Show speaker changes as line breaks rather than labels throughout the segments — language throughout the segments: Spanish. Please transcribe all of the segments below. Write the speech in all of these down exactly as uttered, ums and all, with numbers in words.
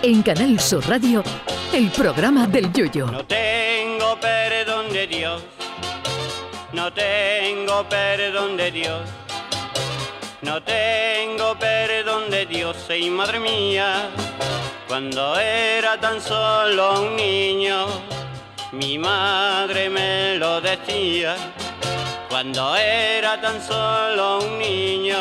En Canal Sur Radio, el programa del Yoyo.
No tengo perdón de Dios, no tengo perdón de Dios, no tengo perdón de Dios, y madre mía, cuando era tan solo un niño, mi madre me lo decía. Cuando era tan solo un niño,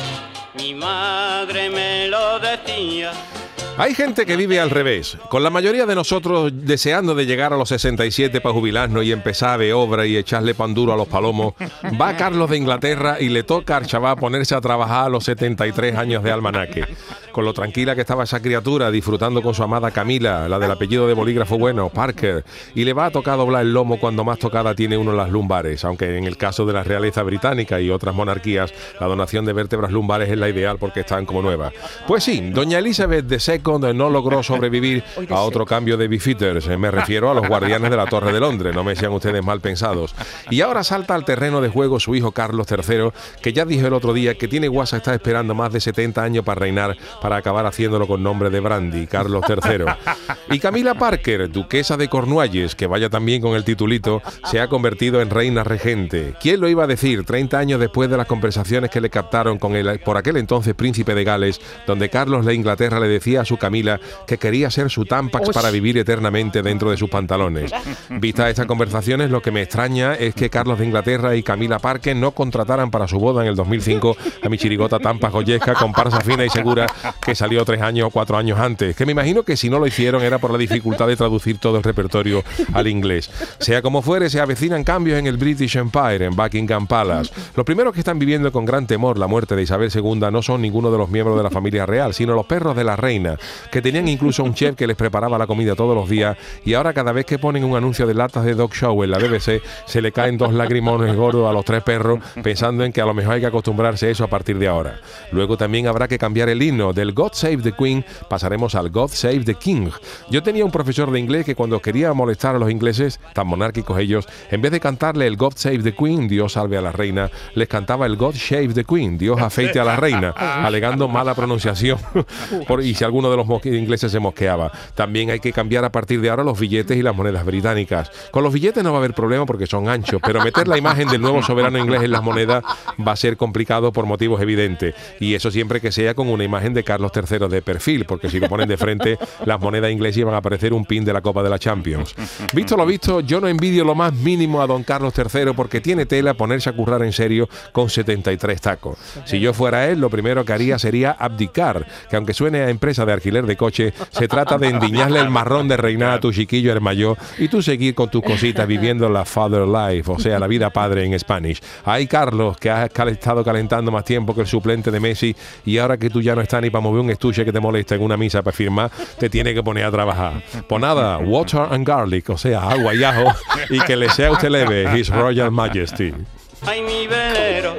mi madre me lo decía.
Hay gente que vive al revés, con la mayoría de nosotros deseando de llegar a los sesenta y siete para jubilarnos y empezar a ver obra y echarle pan duro a los palomos. Va Carlos de Inglaterra y le toca al chaval ponerse a trabajar a los setenta y tres años de almanaque. Con lo tranquila que estaba esa criatura, disfrutando con su amada Camila, la del apellido de bolígrafo bueno, Parker, y le va a tocar doblar el lomo cuando más tocada tiene uno las lumbares, aunque en el caso de la realeza británica y otras monarquías, la donación de vértebras lumbares es la ideal porque están como nuevas. Pues sí, doña Elizabeth de Second no logró sobrevivir a otro cambio de beefeaters. Me refiero a los guardianes de la Torre de Londres, no me sean ustedes mal pensados. Y ahora salta al terreno de juego su hijo Carlos tercero, que ya dije el otro día que tiene guasa, está esperando más de setenta años para reinar, para acabar haciéndolo con nombre de Brandy, Carlos tercero. Y Camila Parker, duquesa de Cornualles, que vaya también con el titulito, se ha convertido en reina regente. ¿Quién lo iba a decir treinta años después de las conversaciones que le captaron con el por aquel entonces príncipe de Gales, donde Carlos de Inglaterra le decía a su Camila que quería ser su Tampax para vivir eternamente dentro de sus pantalones? Vista estas conversaciones, lo que me extraña es que Carlos de Inglaterra y Camila Parker no contrataran para su boda en el dos mil cinco a mi chirigota Tampax Goyesca, comparsa fina y segura, que salió tres años o cuatro años antes, que me imagino que si no lo hicieron era por la dificultad de traducir todo el repertorio al inglés. Sea como fuere, se avecinan cambios en el British Empire, en Buckingham Palace. Los primeros que están viviendo con gran temor la muerte de Isabel segunda no son ninguno de los miembros de la familia real, sino los perros de la reina, que tenían incluso un chef que les preparaba la comida todos los días, y ahora cada vez que ponen un anuncio de latas de dog show en la B B C, se le caen dos lagrimones gordos a los tres perros, pensando en que a lo mejor hay que acostumbrarse a eso a partir de ahora. Luego también habrá que cambiar el himno. Del God Save the Queen pasaremos al God Save the King. Yo tenía un profesor de inglés que cuando quería molestar a los ingleses, tan monárquicos ellos, en vez de cantarle el God Save the Queen, Dios salve a la reina, les cantaba el God Shave the Queen, Dios afeite a la reina, alegando mala pronunciación por, y si alguno de los ingleses se mosqueaba. También hay que cambiar a partir de ahora los billetes y las monedas británicas. Con los billetes no va a haber problema porque son anchos, pero meter la imagen del nuevo soberano inglés en las monedas va a ser complicado por motivos evidentes, y eso siempre que sea con una imagen de Carlos tercero de perfil, porque si lo ponen de frente, las monedas inglesas van a aparecer un pin de la Copa de la Champions. Visto lo visto, yo no envidio lo más mínimo a don Carlos tercero porque tiene tela ponerse a currar en serio con setenta y tres tacos. Si yo fuera él, lo primero que haría sería abdicar, que aunque suene a empresa de alquiler de coche, se trata de endiñarle el marrón de reinar a tu chiquillo el mayor y tú seguir con tus cositas viviendo la father life, o sea, la vida padre en Spanish. Ay, Carlos, que has estado calentando más tiempo que el suplente de Messi, y ahora que tú ya no estás ni para mover un estuche que te molesta en una misa para firmar, te tiene que poner a trabajar. Pues nada, water and garlic, o sea, agua y ajo, y que le sea a usted leve, His Royal Majesty.
Ay, mi velero,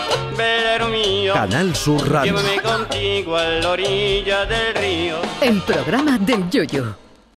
velero mío,
Canal Sur Radio.
Llévame contigo a la orilla del río.
El programa del Yoyo.